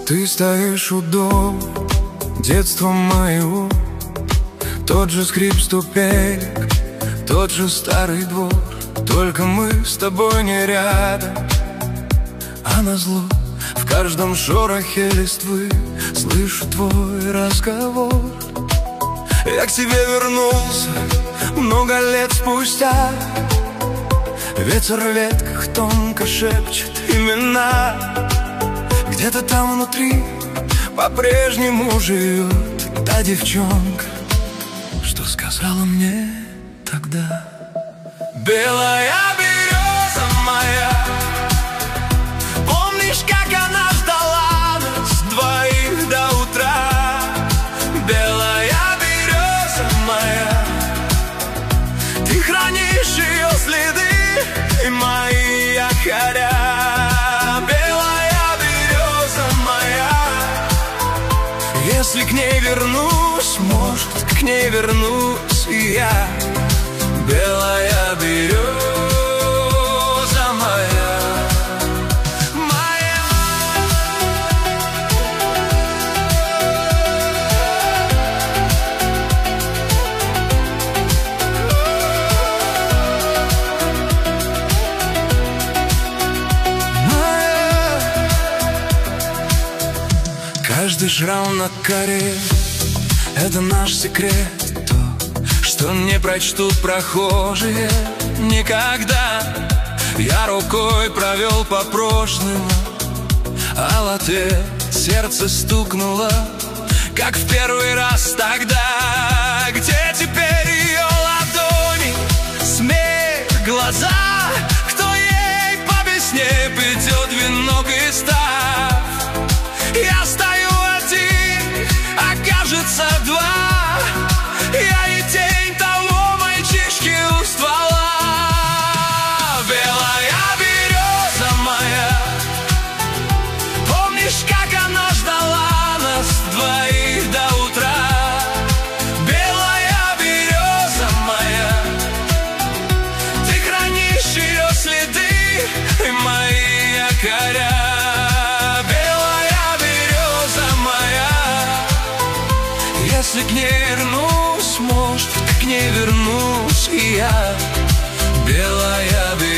Ты стоишь у дома, детство моего, тот же скрип ступенек, тот же старый двор. Только мы с тобой не рядом, а назло в каждом шорохе листвы слышу твой разговор. Я к тебе вернулся много лет спустя. Ветер в ветках тонко шепчет имена. Где-то там внутри по-прежнему живет та девчонка, что сказала мне тогда: белая береза моя, помнишь, как она ждала нас двоих до утра? Белая береза моя, ты хранишь ее следы и мои якоря. Белая береза моя, если к ней вернусь, может, к ней вернусь и я. Белая береза моя, моя. Каждый шрам на коре — это наш секрет, что не прочтут прохожие никогда. Я рукой провел по прошлым, а в ответ сердце стукнуло, как в первый раз тогда. Где теперь ее ладони, смех, глаза? Кто ей по весне плетет венок из став? Я стою один, а кажется два. Я и тень того мальчишки у ствола. Белая береза моя, помнишь, как она ждала нас двоих до утра? Белая береза моя, ты хранишь ее следы и мои якоря. Белая береза моя, если к ней вернусь, может, к ней вернусь и я. Белая береза.